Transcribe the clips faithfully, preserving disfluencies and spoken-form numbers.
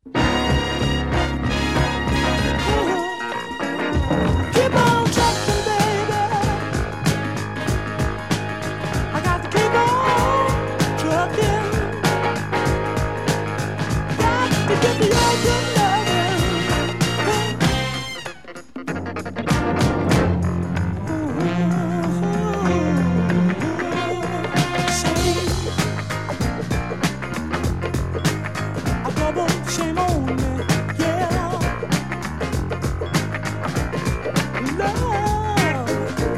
Keep on trucking, baby. I got to keep on trucking. Got to get the old good loving. Shame, a double shame on me, yeah. Love,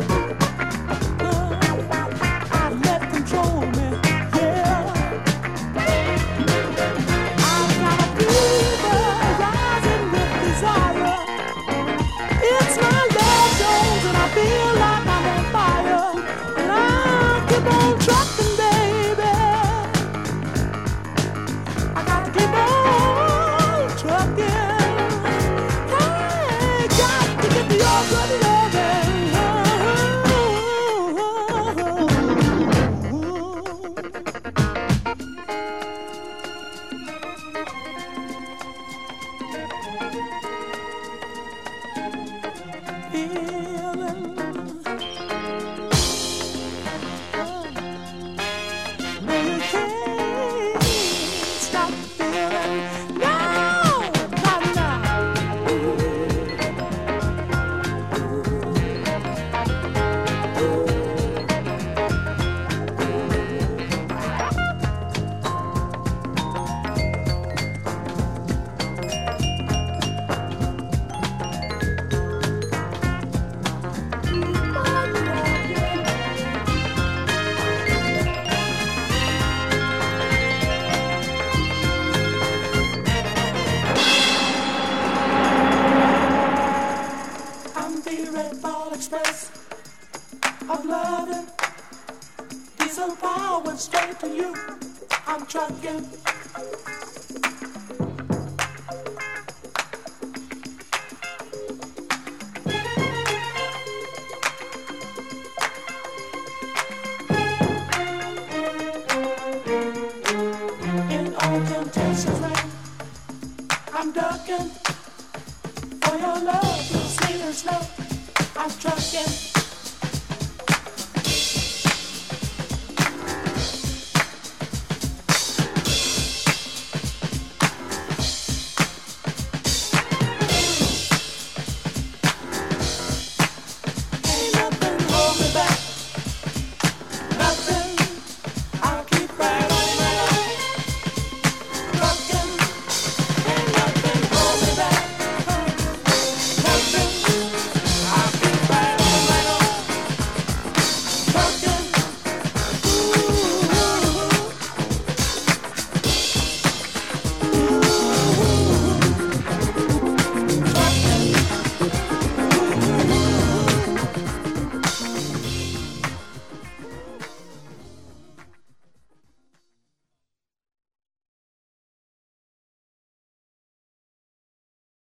I let control me, yeah. I've got a fever rising with desire. It's my love jones and I feel like I'm on fire. And I keep on trucking, baby. I got to keep on trucking. Hey, got to get the old good loving. Feeling, no, you can't stop feeling. No, not now. I'm the Red Ball Express of loving. Diesel power straight to you. I'm trucking. In all temptations rain, I'm ducking for your love, sweet and slow. I'm trucking.